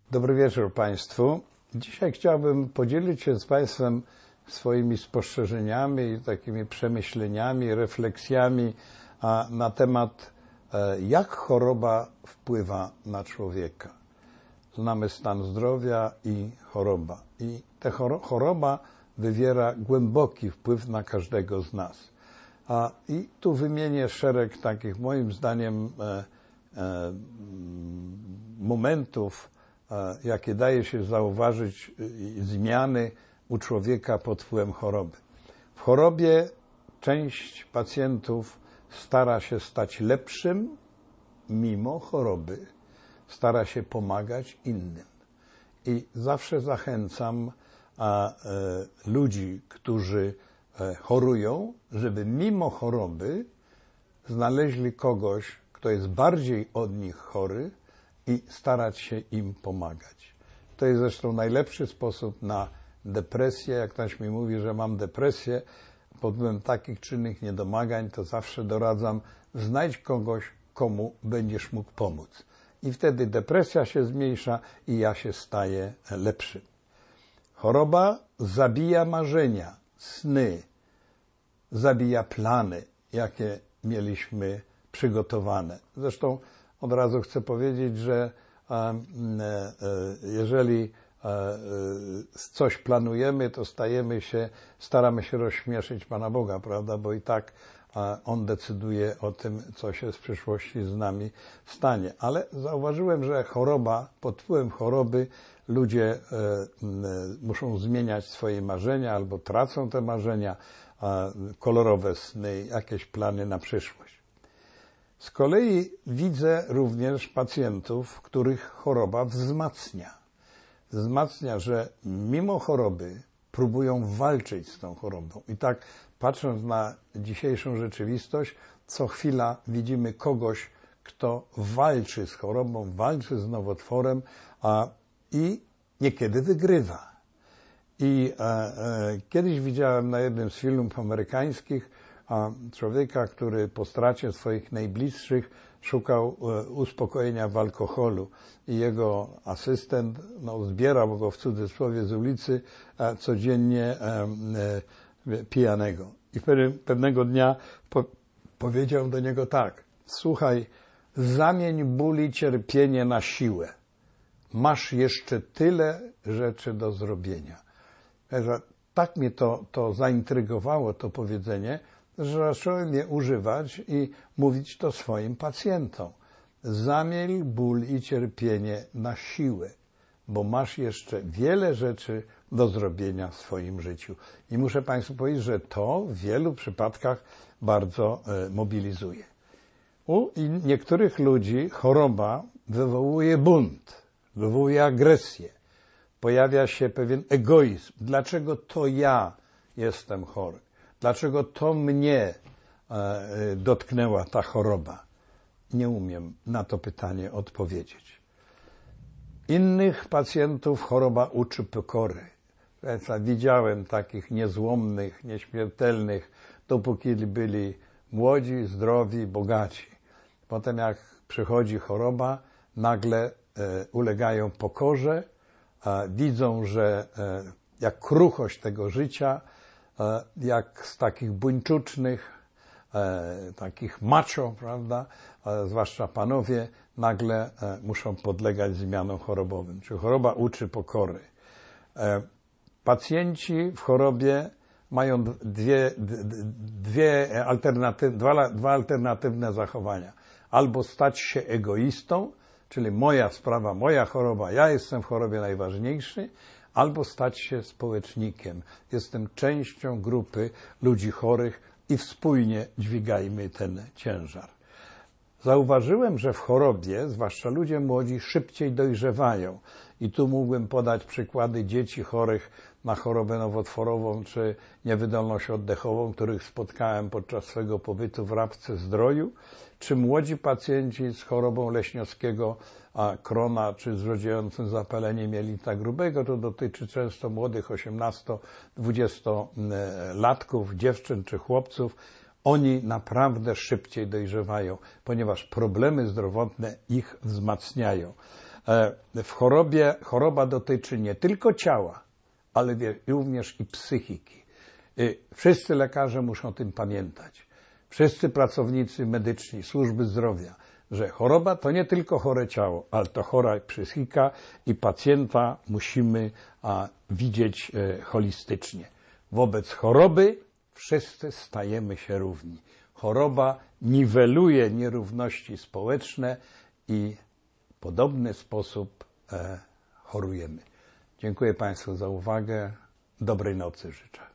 Dobry wieczór Państwu. Dzisiaj chciałbym podzielić się z Państwem swoimi spostrzeżeniami, takimi przemyśleniami, refleksjami na temat, jak choroba wpływa na człowieka. Znamy stan zdrowia i choroba. I ta choroba wywiera głęboki wpływ na każdego z nas. I tu wymienię szereg takich, moim zdaniem, momentów, jakie daje się zauważyć, zmiany u człowieka pod wpływem choroby. W chorobie część pacjentów stara się stać lepszym mimo choroby, stara się pomagać innym. I zawsze zachęcam ludzi, którzy chorują, żeby mimo choroby znaleźli kogoś, kto jest bardziej od nich chory i starać się im pomagać. To jest zresztą najlepszy sposób na depresję. Jak ktoś mi mówi, że mam depresję pod wpływem takich czy innych niedomagań, to zawsze doradzam, znajdź kogoś, komu będziesz mógł pomóc. I wtedy depresja się zmniejsza i ja się staję lepszy. Choroba zabija marzenia, sny, zabija plany, jakie mieliśmy przygotowane. Zresztą od razu chcę powiedzieć, że jeżeli coś planujemy, to staramy się rozśmieszyć Pana Boga, prawda? Bo i tak On decyduje o tym, co się w przyszłości z nami stanie. Ale zauważyłem, że pod wpływem choroby ludzie muszą zmieniać swoje marzenia albo tracą te marzenia, kolorowe sny, jakieś plany na przyszłość. Z kolei widzę również pacjentów, których choroba wzmacnia. Wzmacnia, że mimo choroby próbują walczyć z tą chorobą. I tak patrząc na dzisiejszą rzeczywistość, co chwila widzimy kogoś, kto walczy z chorobą, walczy z nowotworem i niekiedy wygrywa. I kiedyś widziałem na jednym z filmów amerykańskich człowieka, który po stracie swoich najbliższych szukał uspokojenia w alkoholu i jego asystent zbierał go w cudzysłowie z ulicy codziennie pijanego. I pewnego dnia powiedział do niego tak: słuchaj, zamień ból i cierpienie na siłę. Masz jeszcze tyle rzeczy do zrobienia. Tak mnie to zaintrygowało, to powiedzenie, że zacząłem je używać i mówić to swoim pacjentom. Zamień ból i cierpienie na siłę, bo masz jeszcze wiele rzeczy do zrobienia w swoim życiu. I muszę Państwu powiedzieć, że to w wielu przypadkach bardzo mobilizuje. U niektórych ludzi choroba wywołuje bunt, wywołuje agresję. Pojawia się pewien egoizm. Dlaczego to ja jestem chory? Dlaczego to mnie dotknęła ta choroba? Nie umiem na to pytanie odpowiedzieć. Innych pacjentów choroba uczy pokory. Widziałem takich niezłomnych, nieśmiertelnych, dopóki byli młodzi, zdrowi, bogaci. Potem jak przychodzi choroba, nagle ulegają pokorze, widzą, że jak kruchość tego życia, jak z takich buńczucznych, takich macho, prawda, zwłaszcza panowie, nagle muszą podlegać zmianom chorobowym. Czyli choroba uczy pokory. Pacjenci w chorobie mają dwa alternatywne zachowania. Albo stać się egoistą, czyli moja sprawa, moja choroba, ja jestem w chorobie najważniejszy, albo stać się społecznikiem. Jestem częścią grupy ludzi chorych i wspólnie dźwigajmy ten ciężar. Zauważyłem, że w chorobie, zwłaszcza ludzie młodzi, szybciej dojrzewają. I tu mógłbym podać przykłady dzieci chorych na chorobę nowotworową czy niewydolność oddechową, których spotkałem podczas swego pobytu w Rabce Zdroju, czy młodzi pacjenci z chorobą Leśniowskiego Krona, czy z rodziejącym zapaleniem jelita grubego. To dotyczy często młodych 18-20-latków, dziewczyn czy chłopców. Oni naprawdę szybciej dojrzewają, ponieważ problemy zdrowotne ich wzmacniają. Choroba dotyczy nie tylko ciała, ale również i psychiki. Wszyscy lekarze muszą o tym pamiętać. Wszyscy pracownicy medyczni, służby zdrowia, że choroba to nie tylko chore ciało, ale to chora psychika i pacjenta musimy widzieć holistycznie. Wobec choroby wszyscy stajemy się równi. Choroba niweluje nierówności społeczne i w podobny sposób chorujemy. Dziękuję Państwu za uwagę. Dobrej nocy życzę.